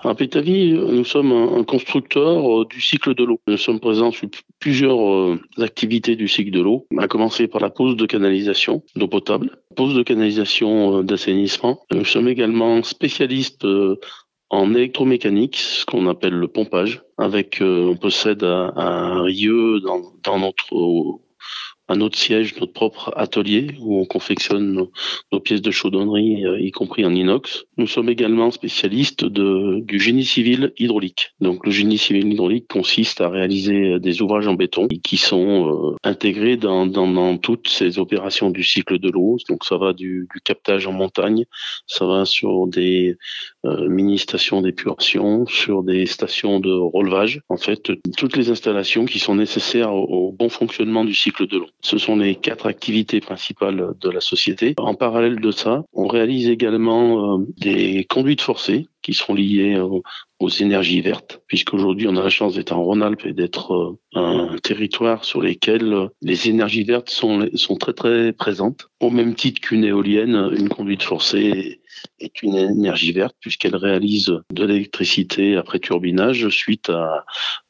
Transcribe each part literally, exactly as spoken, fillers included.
À Pétavy, nous sommes un, un constructeur euh, du cycle de l'eau. Nous sommes présents sur p- plusieurs euh, activités du cycle de l'eau, à commencer par la pose de canalisation d'eau potable, pose de canalisation euh, d'assainissement. Nous sommes également spécialistes euh, en électromécanique, ce qu'on appelle le pompage. Avec, euh, on possède à, à Rieux, dans, dans notre à notre siège, notre propre atelier où on confectionne nos, nos pièces de chaudronnerie, euh, y compris en inox. Nous sommes également spécialistes de, du génie civil hydraulique. Donc le génie civil hydraulique consiste à réaliser des ouvrages en béton qui sont euh, intégrés dans, dans, dans toutes ces opérations du cycle de l'eau. Donc ça va du, du captage en montagne, ça va sur des euh, mini-stations d'épuration, sur des stations de relevage. En fait, toutes les installations qui sont nécessaires au, au bon fonctionnement du cycle de l'eau. Ce sont les quatre activités principales de la société. En parallèle de ça, on réalise également euh, des conduites forcées qui sont liées euh, aux énergies vertes, puisqu'aujourd'hui on a la chance d'être en Rhône-Alpes et d'être euh, un territoire sur lequel euh, les énergies vertes sont, sont très très présentes. Au même titre qu'une éolienne, une conduite forcée est une énergie verte puisqu'elle réalise de l'électricité après turbinage suite à,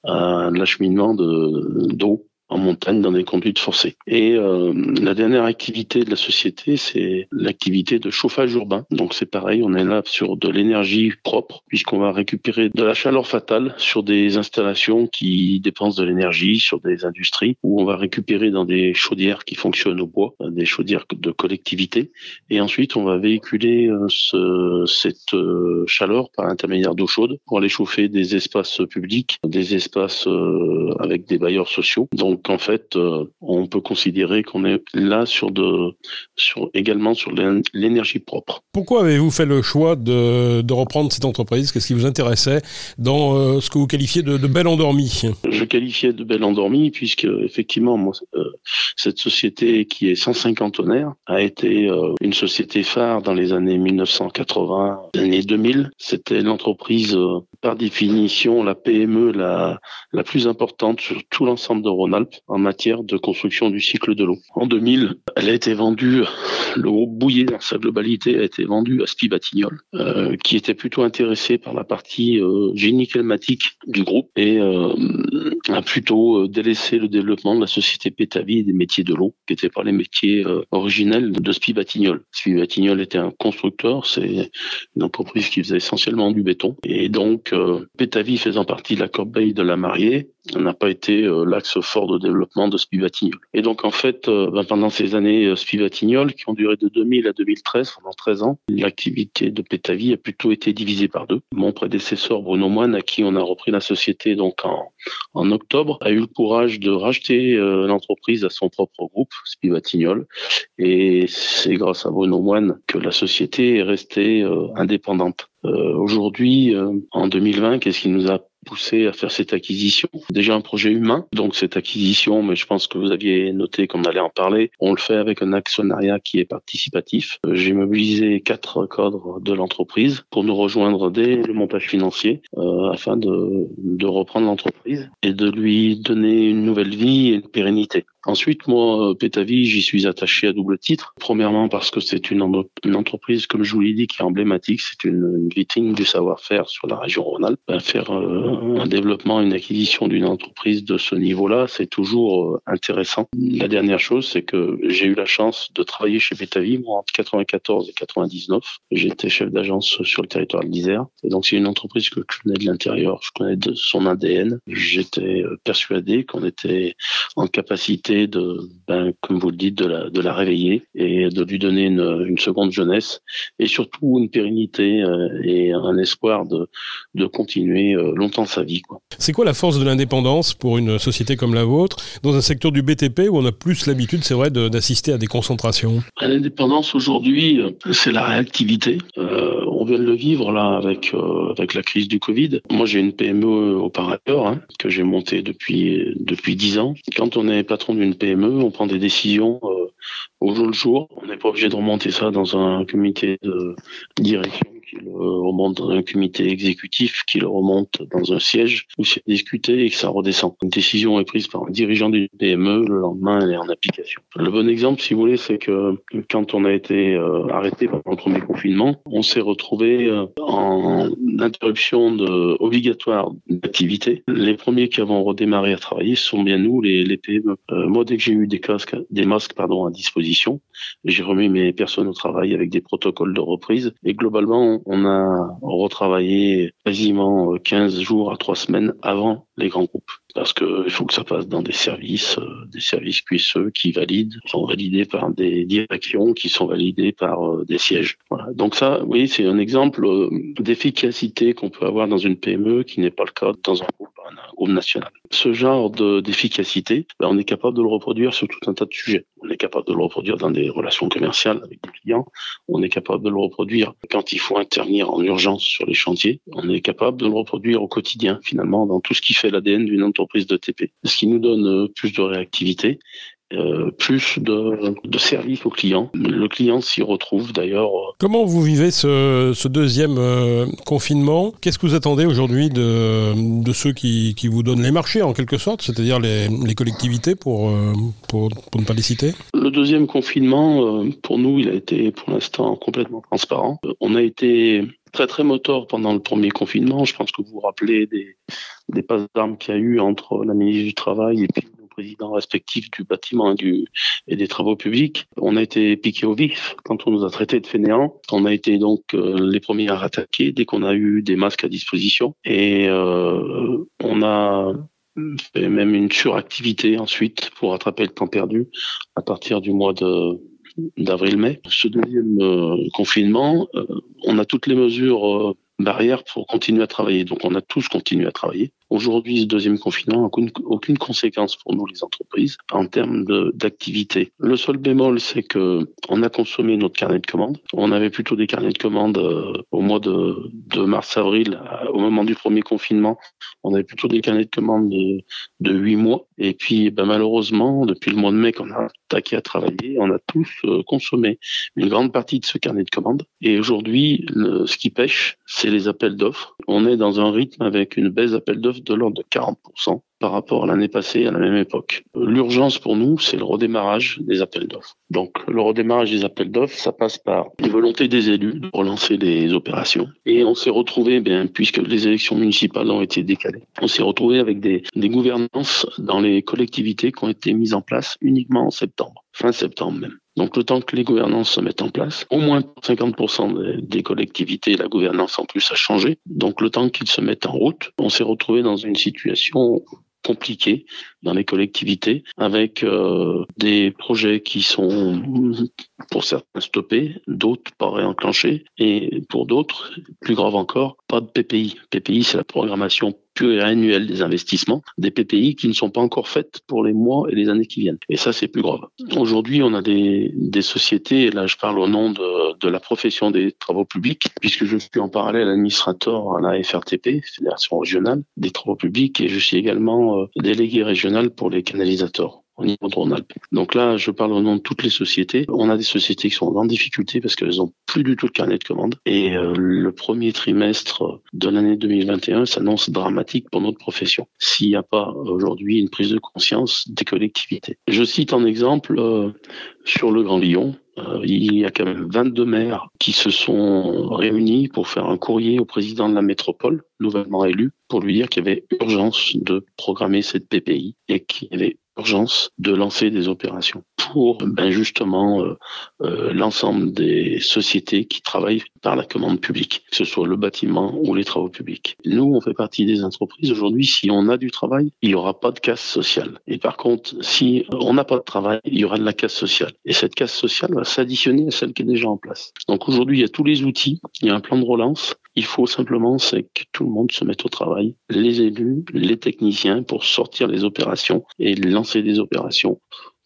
à l'acheminement de, d'eau en montagne dans des conduites forcées. Et euh, la dernière activité de la société, c'est l'activité de chauffage urbain. Donc c'est pareil, on est là sur de l'énergie propre, puisqu'on va récupérer de la chaleur fatale sur des installations qui dépensent de l'énergie, sur des industries, où on va récupérer dans des chaudières qui fonctionnent au bois, des chaudières de collectivité. Et ensuite, on va véhiculer euh, ce, cette euh, chaleur par l'intermédiaire d'eau chaude pour aller chauffer des espaces publics, des espaces euh, avec des bailleurs sociaux. Donc Donc en fait, euh, on peut considérer qu'on est là sur de, sur également sur l'énergie propre. Pourquoi avez-vous fait le choix de, de reprendre cette entreprise ? Qu'est-ce qui vous intéressait dans euh, ce que vous qualifiez de, de belle endormie ? Je qualifiais de belle endormie puisque effectivement, moi, euh, cette société qui est cent cinquantenaire a été euh, une société phare dans les années mille neuf cent quatre-vingts, les années deux mille. C'était l'entreprise euh, par définition la P M E la la plus importante sur tout l'ensemble de Rhône-Alpes en matière de construction du cycle de l'eau. En deux mille, elle a été vendue, le groupe Bouillet dans sa globalité a été vendu à Spies-Batignolles, euh, qui était plutôt intéressé par la partie euh, génie climatique du groupe et euh, a plutôt délaissé le développement de la société Pétavy et des métiers de l'eau, qui n'étaient pas les métiers euh, originels de Spies-Batignolles. Spies-Batignolles était un constructeur, c'est une entreprise qui faisait essentiellement du béton. Et donc, euh, Pétavy faisant partie de la corbeille de la Mariée, n'a pas été euh, l'axe fort de développement de Spies-Batignolles. Et donc en fait, euh, ben, pendant ces années euh, Spies-Batignolles, qui ont duré de deux mille à deux mille treize, pendant treize ans, l'activité de Pétavy a plutôt été divisée par deux. Mon prédécesseur Bruno Moine, à qui on a repris la société donc en, en octobre, a eu le courage de racheter euh, l'entreprise à son propre groupe, Spies-Batignolles. Et c'est grâce à Bruno Moine que la société est restée euh, indépendante. Euh, aujourd'hui, euh, en deux mille vingt, qu'est-ce qui nous a poussé à faire cette acquisition? Déjà un projet humain, donc cette acquisition, mais je pense que vous aviez noté qu'on allait en parler, on le fait avec un actionnariat qui est participatif. Euh, j'ai mobilisé quatre cadres de l'entreprise pour nous rejoindre dès le montage financier euh, afin de, de reprendre l'entreprise et de lui donner une nouvelle vie et une pérennité. Ensuite, moi, Pétavy, j'y suis attaché à double titre. Premièrement, parce que c'est une, en- une entreprise, comme je vous l'ai dit, qui est emblématique. C'est une, une vitrine du savoir-faire sur la région Rhône-Alpes. Ben, faire euh, un développement, une acquisition d'une entreprise de ce niveau-là, c'est toujours euh, intéressant. La dernière chose, c'est que j'ai eu la chance de travailler chez Pétavy, moi, entre quatre-vingt-quatorze et quatre-vingt-dix-neuf. J'étais chef d'agence sur le territoire de l'Isère. Et donc, c'est une entreprise que je connais de l'intérieur. Je connais de son A D N. J'étais euh, persuadé qu'on était en capacité de, ben, comme vous le dites, de la, de la réveiller et de lui donner une, une seconde jeunesse et surtout une pérennité euh, et un espoir de, de continuer euh, longtemps sa vie, quoi. C'est quoi la force de l'indépendance pour une société comme la vôtre, dans un secteur du B T P où on a plus l'habitude, c'est vrai, de, d'assister à des concentrations ? L'indépendance aujourd'hui, c'est la réactivité. Euh, on vient de le vivre là avec euh, avec la crise du Covid. Moi, j'ai une P M E opérateur hein, que j'ai montée depuis depuis dix ans. Quand on est patron d'une P M E, on prend des décisions euh, au jour le jour. On n'est pas obligé de remonter ça dans un comité de direction qui le remonte dans un comité exécutif, qui le remonte dans un siège où c'est discuté et que ça redescend. Une décision est prise par un dirigeant d'une P M E, le lendemain elle est en application. Le bon exemple, si vous voulez, c'est que quand on a été euh, arrêté pendant le premier confinement, on s'est retrouvé euh, en interruption de, obligatoire d'activité. Les premiers qui avons redémarré à travailler ce sont bien nous, les, les P M E. Euh, moi, dès que j'ai eu des casques, des masques pardon, à disposition, j'ai remis mes personnes au travail avec des protocoles de reprise. Et globalement, on a retravaillé quasiment quinze jours à trois semaines avant les grands groupes. Parce que il faut que ça passe dans des services, euh, des services Q S E qui valident, qui sont validés par des directions, qui sont validés par euh, des sièges. Voilà. Donc ça, oui, c'est un exemple euh, d'efficacité qu'on peut avoir dans une P M E qui n'est pas le cas dans un groupe, un groupe national. Ce genre de, d'efficacité, ben, on est capable de le reproduire sur tout un tas de sujets. On est capable de le reproduire dans des relations commerciales avec des clients. On est capable de le reproduire quand il faut intervenir en urgence sur les chantiers. On est capable de le reproduire au quotidien, finalement, dans tout ce qui fait l'A D N d'une entreprise de T P. Ce qui nous donne plus de réactivité, euh, plus de, de service au client. Le client s'y retrouve d'ailleurs. Comment vous vivez ce, ce deuxième euh, confinement ? Qu'est-ce que vous attendez aujourd'hui de, de ceux qui, qui vous donnent les marchés, en quelque sorte, c'est-à-dire les, les collectivités, pour, euh, pour, pour ne pas les citer ? Le deuxième confinement, euh, pour nous, il a été pour l'instant complètement transparent. Euh, on a été très très moteur pendant le premier confinement. Je pense que vous vous rappelez des, des passes d'armes qu'il y a eu entre la ministre du Travail et puis nos présidents respectifs du bâtiment et, du, et des travaux publics. On a été piqué au vif quand on nous a traités de fainéants. On a été donc euh, les premiers à attaquer dès qu'on a eu des masques à disposition. Et euh, on a fait même une suractivité ensuite pour rattraper le temps perdu à partir du mois de d'avril-mai. Ce deuxième euh, confinement, euh, on a toutes les mesures euh, barrières pour continuer à travailler. Donc on a tous continué à travailler. Aujourd'hui, ce deuxième confinement n'a aucune, aucune conséquence pour nous, les entreprises, en termes de, d'activité. Le seul bémol, c'est que on a consommé notre carnet de commandes. On avait plutôt des carnets de commandes euh, au mois de, de mars-avril, au moment du premier confinement. On avait plutôt des carnets de commandes de, de huit mois. Et puis, ben, malheureusement, depuis le mois de mai qu'on a attaqué à travailler, on a tous euh, consommé une grande partie de ce carnet de commandes. Et aujourd'hui, le, ce qui pêche, c'est les appels d'offres. On est dans un rythme avec une baisse d'appels d'offres de l'ordre de quarante pour cent par rapport à l'année passée à la même époque. L'urgence pour nous, c'est le redémarrage des appels d'offres. Donc le redémarrage des appels d'offres, ça passe par une volonté des élus de relancer les opérations. Et on s'est retrouvé, bien, puisque les élections municipales ont été décalées, on s'est retrouvé avec des, des gouvernances dans les collectivités qui ont été mises en place uniquement en septembre, fin septembre même. Donc le temps que les gouvernances se mettent en place, au moins cinquante pour cent des, des collectivités, la gouvernance en plus a changé. Donc le temps qu'ils se mettent en route, on s'est retrouvé dans une situation compliquée dans les collectivités, avec euh, des projets qui sont pour certains stoppés, d'autres pas réenclenchés, et pour d'autres, plus grave encore, pas de P P I. P P I, c'est la programmation pluriannuelle des investissements, des P P I qui ne sont pas encore faites pour les mois et les années qui viennent. Et ça, c'est plus grave. Aujourd'hui, on a des, des sociétés, et là je parle au nom de, de la profession des travaux publics, puisque je suis en parallèle administrateur à la F R T P, Fédération régionale des travaux publics, et je suis également euh, délégué régional pour les canalisateurs au niveau de Rhône-Alpes. Donc là, je parle au nom de toutes les sociétés. On a des sociétés qui sont en difficulté parce qu'elles n'ont plus du tout de carnet de commandes. Et euh, le premier trimestre de l'année deux mille vingt et un s'annonce dramatique pour notre profession, s'il n'y a pas aujourd'hui une prise de conscience des collectivités. Je cite en exemple euh, sur le Grand Lyon, Euh, il y a quand même vingt-deux maires qui se sont réunis pour faire un courrier au président de la métropole, nouvellement élu, pour lui dire qu'il y avait urgence de programmer cette P P I et qu'il y avait urgence de lancer des opérations pour ben justement euh, euh, l'ensemble des sociétés qui travaillent par la commande publique, que ce soit le bâtiment ou les travaux publics. Nous, on fait partie des entreprises. Aujourd'hui, si on a du travail, il n'y aura pas de casse sociale. Et par contre, si on n'a pas de travail, il y aura de la casse sociale. Et cette casse sociale va s'additionner à celle qui est déjà en place. Donc aujourd'hui, il y a tous les outils, il y a un plan de relance. Il faut simplement, c'est que tout le monde se mette au travail, les élus, les techniciens, pour sortir les opérations et lancer des opérations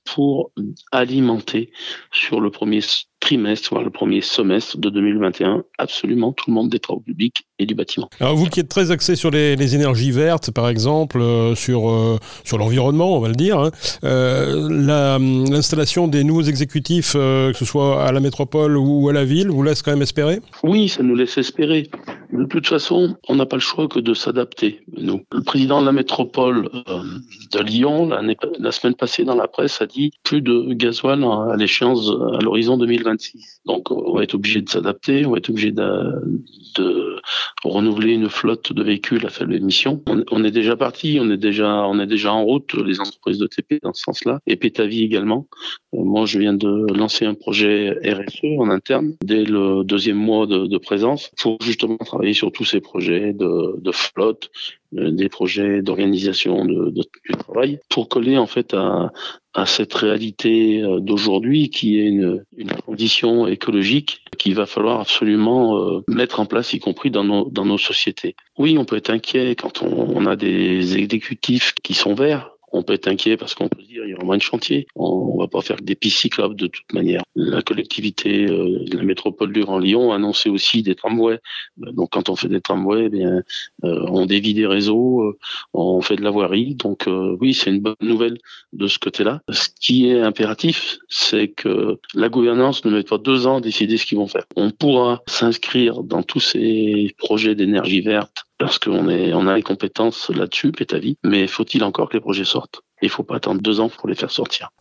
pour alimenter sur le premier trimestre, voire le premier semestre de deux mille vingt et un, absolument tout le monde des travaux publics et du bâtiment. Alors vous qui êtes très axé sur les, les énergies vertes, par exemple, euh, sur, euh, sur l'environnement, on va le dire, hein, euh, la, l'installation des nouveaux exécutifs, euh, que ce soit à la métropole ou à la ville, vous laisse quand même espérer ? Oui, ça nous laisse espérer. De toute façon, on n'a pas le choix que de s'adapter, nous. Le président de la métropole euh, de Lyon, l'année, la semaine passée dans la presse, a dit plus de gasoil à l'échéance à l'horizon deux mille vingt-six. Donc on va être obligé de s'adapter, on va être obligé de, de renouveler une flotte de véhicules à faible émission. On, on est déjà parti, on est déjà, on est déjà en route, les entreprises de T P dans ce sens-là, et Pétavie également. Euh, moi, je viens de lancer un projet R S E en interne dès le deuxième mois de, de présence pour justement travailler sur tous ces projets de, de flotte, des projets d'organisation de, de, du travail pour coller en fait à, à cette réalité d'aujourd'hui qui est une, une condition écologique qu'il va falloir absolument euh, mettre en place, y compris dans nos, dans nos sociétés. Oui, on peut être inquiet quand on, on a des exécutifs qui sont verts. On peut être inquiet parce qu'on peut se dire il y aura moins de chantiers. On va pas faire des pistes cyclables de toute manière. La collectivité, euh, la métropole du Grand Lyon a annoncé aussi des tramways. Donc quand on fait des tramways, eh bien euh, on dévie des réseaux, euh, on fait de la voirie. Donc euh, oui, c'est une bonne nouvelle de ce côté-là. Ce qui est impératif, c'est que la gouvernance ne mette pas deux ans à décider ce qu'ils vont faire. On pourra s'inscrire dans tous ces projets d'énergie verte parce qu'on est, on a les compétences là-dessus, Pétavie, mais faut-il encore que les projets sortent ? Il ne faut pas attendre deux ans pour les faire sortir.